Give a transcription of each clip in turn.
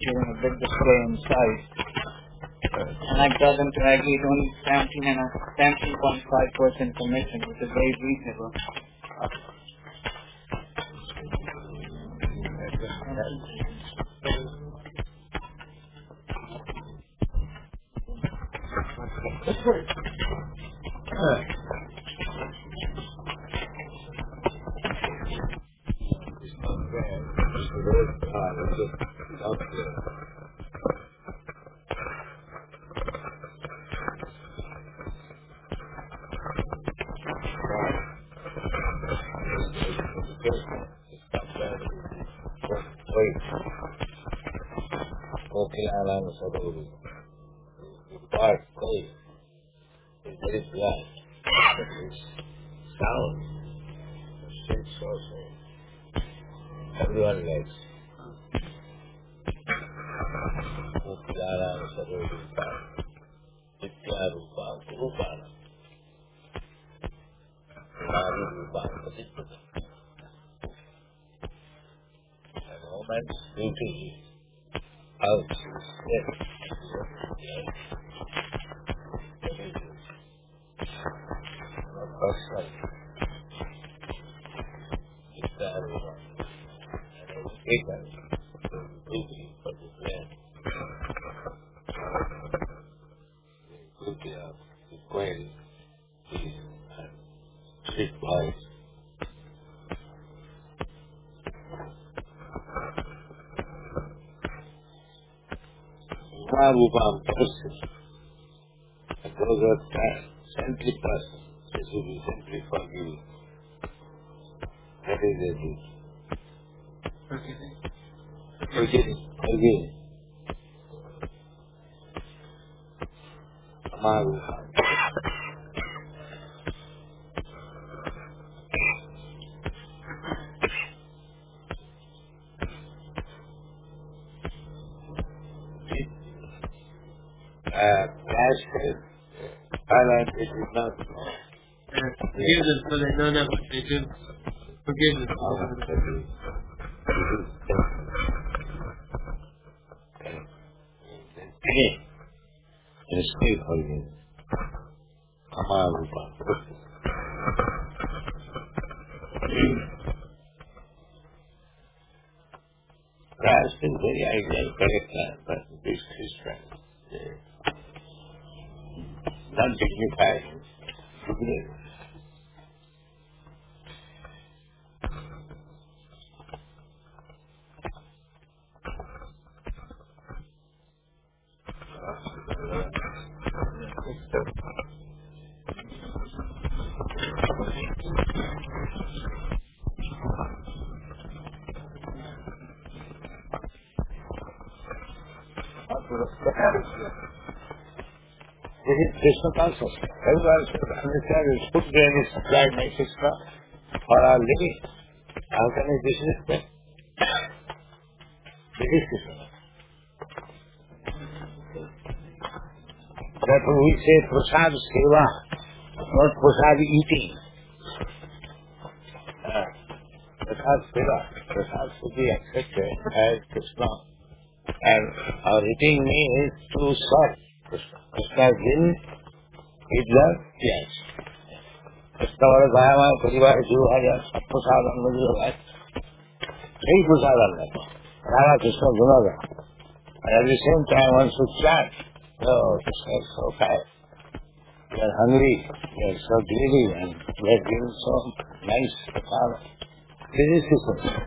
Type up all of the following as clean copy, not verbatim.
giving a big display inside. And I got them to agree it's only 17.5% commission, which is very reasonable. Very black. It's sound. It's also. Everyone likes. Upyara Sarupa. Nityarupa Gurupana. Narupa Padipata. And woman's beauty out. Yes. Person. Nityarupa. And education. Beauty for the land. Beauty of equality. Peace and sweet life. Rupam person. And those are saintly person. They should be simply forgiving. That is their duty. Forgiving. Amarupam. Thailand, it is not. Forgive them so they know not what they do. Forgive them. And stay forgiven. Amarupa. Christ is very ideal, correct, but these Christians, not dignified. This is Krishna consciousness. Everyone should understand his food grain is supplied by Krishna for our living. How can I disrespect? This is Krishna. Therefore we say prasad seva, not prasad eating. Prasad seva, prasad should be accepted as Krishna. And our eating means to serve Krishna. Krishna's will is the yes. Krishna was Bhayama, Parivar, Jivahaya, Prasad and Mujivahaya. Three prasad are there. Radha, Krishna, Gunaga. And at the same time one should chant. Oh, Krishna is so fat. We are hungry. We are so greedy and we are given so nice prasad. This is Krishna.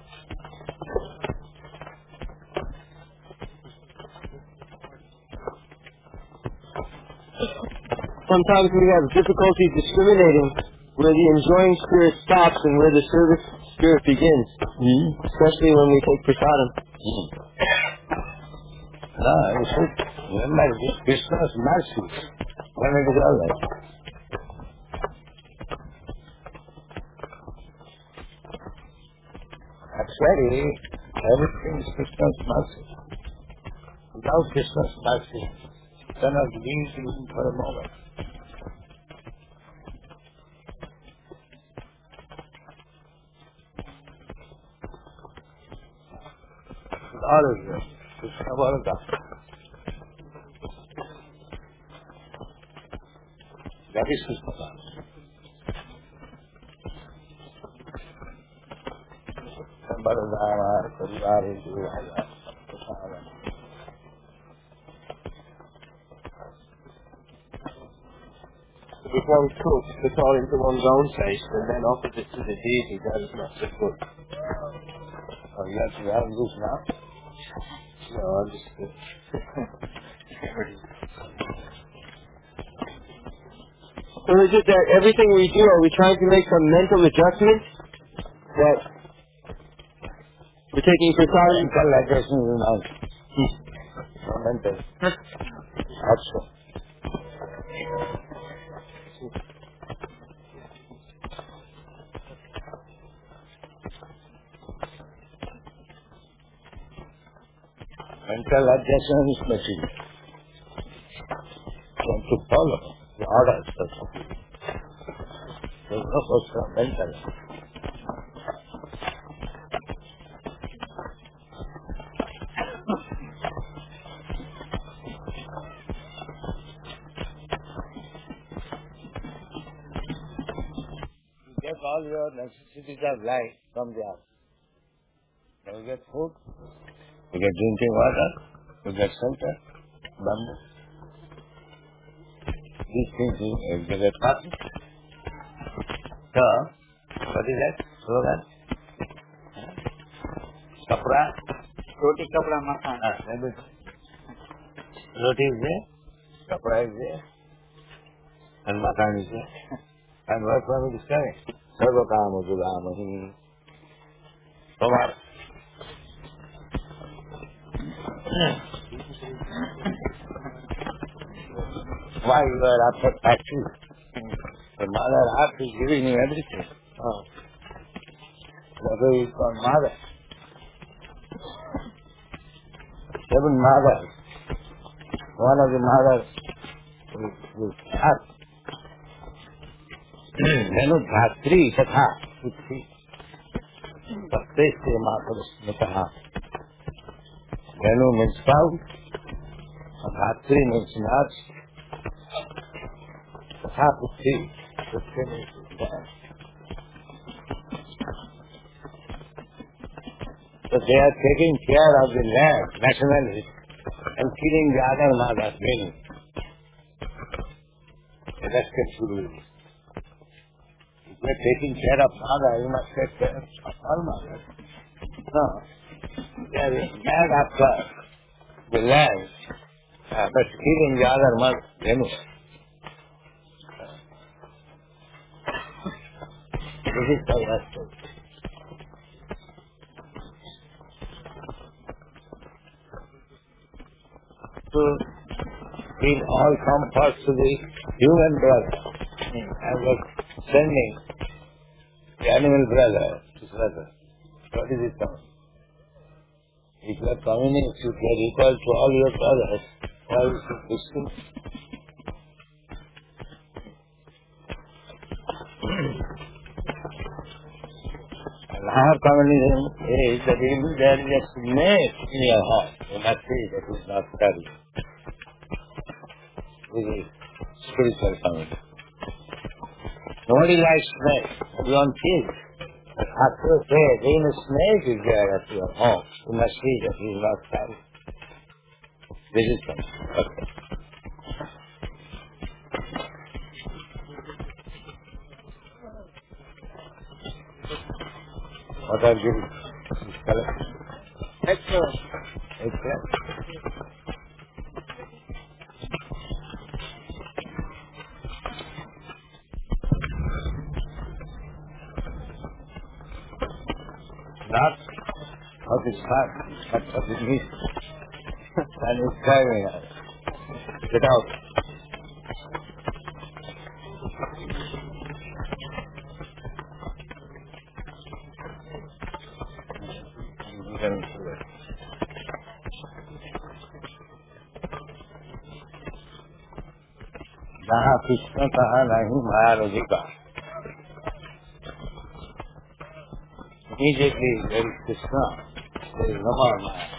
Sometimes we have difficulty discriminating where the enjoying spirit stops and where the service spirit begins, especially when we take prasadam. No, you should remember Krishna's mercy when it is all right. Actually, everything is Krishna's mercy. Without Krishna's mercy, you cannot be even for a moment. All of you. Krishna Bharata. That is Krishna Bharata. Bharadara, Parivari, Duvaya, Prasada. If one cooks the all into one's own taste and then offers it to the deity, that is not so good. Oh, yes, you have this now? No, I'm just... So is it that everything we do, are we trying to make some mental adjustments that we're taking prasadam? Mental aggression is not mental. Also. Mental adjustment is material. You have to follow the orders. There is no question of mental. You get all your necessities of life from the earth. You get food, you get drinking water, you get shelter, bamboo. These things you get cotton. So, what is that? Slogan? Kapra? Roti, kapra, makan. Roti is there, kapra is there, and makan is there. And what Swami is saying? Sarva kama jugamahi. Tomar. Why you are after factory? The mother earth is giving you everything. Oh. That way is called mother. 7 mothers. One of the mothers is earth. Venu dhatri tatha puthri. Pratyeshe matarasmitaha. Venu means cow. Dhatri means nuts. Tatha puthri. Puthri means dad. So they are taking care of the land nationally and killing the other mothers, Venu. That's the if you are taking care of mother, you must take care of all mothers. No. They are mad after the land, but killing the other mother, Venu. This is the last thing. To bring all comfort to the human brother, I was sending the animal brother to brother. What is it called? If you are communists, you are equal to all your brothers. Why is it distinct? And our communism is that if there is a snake in your heart, you must see that is not study. This is spiritual communism. Nobody likes snake. Everyone kills. But after that, even a snake is there at your home. You must see that he is not study. This is communism. Okay. What are you? Excellent. Excellent. Not what is hard, but what is needs. And it's driving us. Get out. जहाँ कृष्ण कहा नहीं माया रोजी का immediately there is Krishna, there is no more Maya.